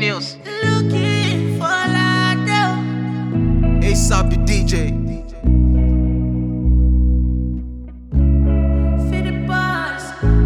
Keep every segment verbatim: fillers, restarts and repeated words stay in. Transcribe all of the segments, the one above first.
Genius. Looking for Lado. ASAP the D J. For the boss.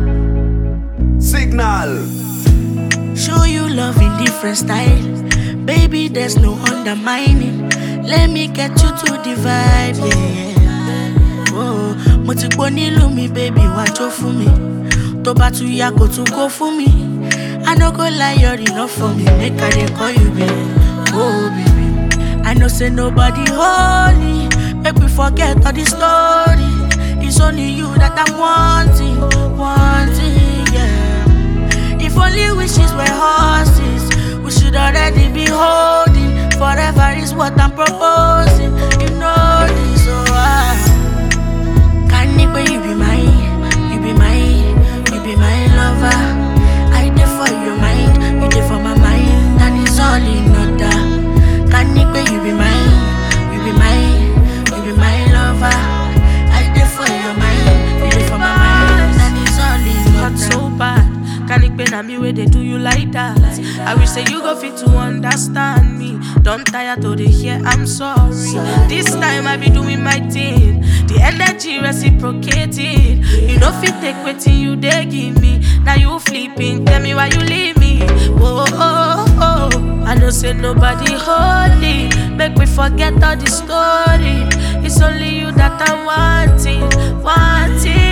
Signal. Show you love in different style. Baby, there's no undermining. Let me get you to the vibe, yeah. Oh, mo ti gbọ́ nílùú mi, baby, wá jó fún mi. Tó bá tún yá kó tún kó fún mi. I no go lie, you're enough for me. Make I dey call you baby, oh baby. I know say nobody holy. Make we forget all the story. It's only you that I'm wanting, wanting, yeah. If only wishes were horses, we should already be holding. Forever is what I'm proposing. You know this, so I can't need where you be mine, you be mine, you be my lover. I dey for your mind, you dey for my mind, and it's all in order. Can't need where you be mine, you be mine, you be my lover. I dey for your mind, you dey for my mind, and it's all in order. Not so bad. Can it be na me where they do you like that? I wish say you go fit to understand me. Don't tire to the hear I'm sorry. This time I be doing my thing. The energy reciprocated. You know fit take waiting you they give me. Now you flipping, tell me why you leave me. Oh, oh, oh. I know say nobody holy. Make me forget all the story. It's only you that I'm wanting, wanting.